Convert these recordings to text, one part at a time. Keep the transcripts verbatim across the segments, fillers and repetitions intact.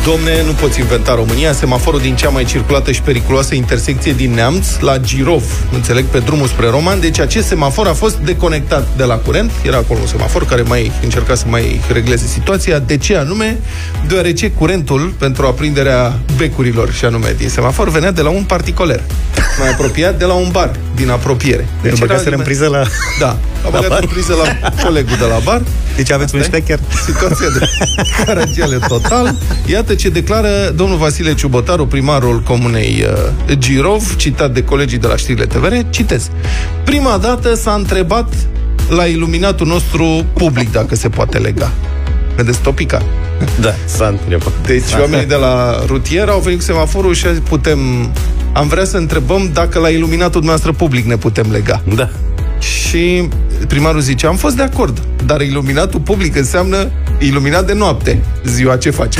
Domne, nu poți inventa România. Semaforul din cea mai circulată și periculoasă intersecție din Neamț, la Girov, înțeleg, pe drumul spre Roman. Deci acest semafor a fost deconectat de la curent. Era acolo un semafor care mai încerca să mai regleze situația. De ce anume? Deoarece curentul pentru aprinderea becurilor, și anume din semafor, venea de la un particoler mai apropiat, de la un bar din apropiere. Deci îl băgaseră în priză la... Da, a băgat în priză la colegul de la bar. Deci aveți un ștecher. Situația de caragiale total. Iată ce declară domnul Vasile Ciubotaru, primarul comunei uh, Girov, citat de colegii de la Știrile T V R. Citez: prima dată s-a întrebat la iluminatul nostru public dacă se poate lega. Vedeți, topica. Da, s-a întrebat. Deci oamenii de la rutier au venit cu semaforul și putem... Am vrea să întrebăm dacă la iluminatul dumneavoastră public ne putem lega. Da. Și primarul zice: am fost de acord, dar iluminatul public înseamnă iluminat de noapte. Ziua ce face?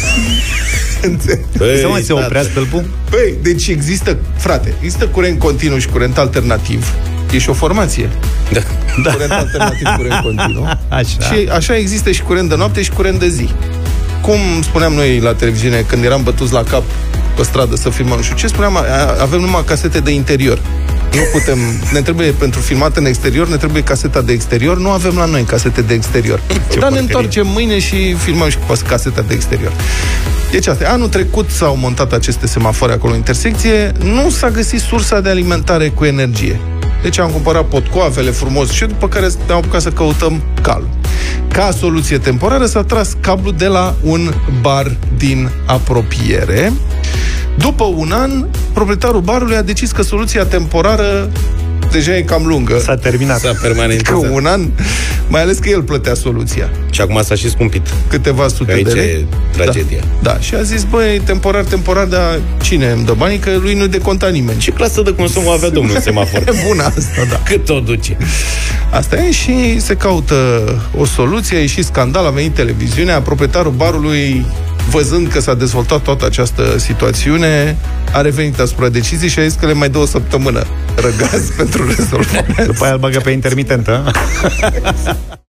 Păi, să mai se oprea stâlpul? Păi, deci există, frate, există curent continuu și curent alternativ. E și o formație. Da. Curent alternativ, curent continuu. Așa. Și așa există și curent de noapte și curent de zi. Cum spuneam noi la televiziune când eram bătuți la cap pe stradă să filmăm, nu știu ce spuneam, avem numai casete de interior. Nu putem, ne trebuie pentru filmat în exterior, ne trebuie caseta de exterior, nu avem la noi casete de exterior. Ce Dar ne întoarcem mâine și filmăm și cu caseta de exterior. Deci asta, anul trecut s-au montat aceste semafoare acolo în intersecție, nu s-a găsit sursa de alimentare cu energie. Deci am cumpărat potcoavele frumos și după care ne-am apucat să căutăm calul. Ca soluție temporară s-a tras cablu de la un bar din apropiere. După un an, proprietarul barului a decis că soluția temporară deja e cam lungă. S-a terminat. S-a permanentizat. Că un an, mai ales că el plătea soluția. Și acum s-a și scumpit. Câteva sute aici de lei. E tragedia. Da, da. Și a zis: băi, temporar, temporar, dar cine îmi dă banii? Că lui nu deconta nimeni. Ce clasă de consum avea domnul semafor? Bună asta, da. Cât o duce? Asta e, și se caută o soluție. A ieșit scandal, a venit televiziunea. Proprietarul barului, văzând că s-a dezvoltat toată această situațiune, a revenit asupra deciziei și a zis că le mai dă o săptămână răgaz pentru rezolvare. După aia îl bagă pe intermitentă.